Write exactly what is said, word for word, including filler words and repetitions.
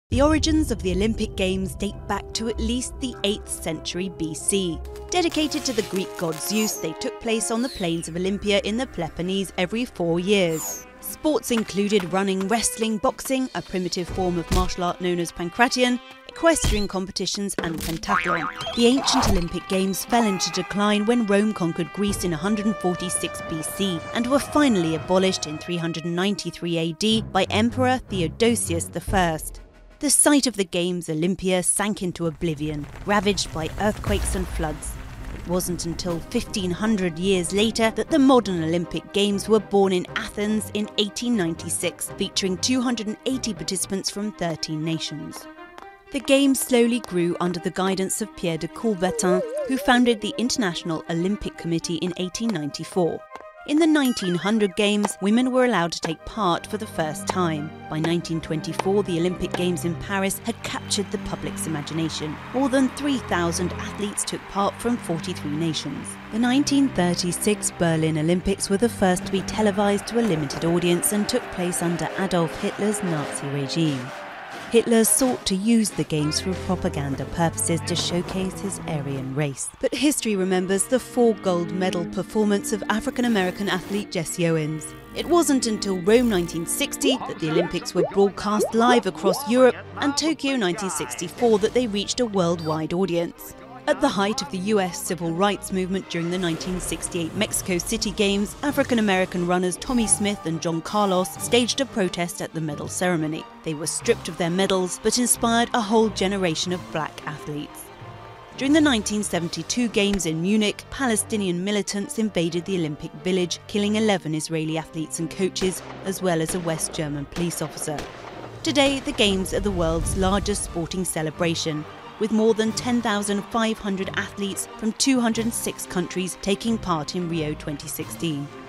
The origins of the Olympic Games date back to at least the eighth century B C. Dedicated to the Greek god Zeus, they took place on the plains of Olympia in the Peloponnese every four years. Sports included running, wrestling, boxing, a primitive form of martial art known as pankration, equestrian competitions and pentathlon. The ancient Olympic Games fell into decline when Rome conquered Greece in one hundred forty-six B C and were finally abolished in three hundred ninety-three A D by Emperor Theodosius the First. The site of the Games, Olympia, sank into oblivion, ravaged by earthquakes and floods. It wasn't until fifteen hundred years later that the modern Olympic Games were born in Athens in eighteen ninety-six, featuring two hundred eighty participants from thirteen nations. The Games slowly grew under the guidance of Pierre de Coubertin, who founded the International Olympic Committee in eighteen ninety-four. In the nineteen hundred Games, women were allowed to take part for the first time. By nineteen twenty-four, the Olympic Games in Paris had captured the public's imagination. More than three thousand athletes took part from forty-three nations. The nineteen thirty-six Berlin Olympics were the first to be televised to a limited audience and took place under Adolf Hitler's Nazi regime. Hitler sought to use the Games for propaganda purposes to showcase his Aryan race. But history remembers the four gold medal performance of African-American athlete Jesse Owens. It wasn't until Rome nineteen sixty that the Olympics were broadcast live across Europe and Tokyo nineteen sixty-four that they reached a worldwide audience. At the height of the U S civil rights movement during the nineteen sixty-eight Mexico City Games, African-American runners Tommie Smith and John Carlos staged a protest at the medal ceremony. They were stripped of their medals, but inspired a whole generation of black athletes. During the nineteen seventy-two Games in Munich, Palestinian militants invaded the Olympic Village, killing eleven Israeli athletes and coaches, as well as a West German police officer. Today, the Games are the world's largest sporting celebration, with more than ten thousand five hundred athletes from two hundred six countries taking part in Rio twenty sixteen.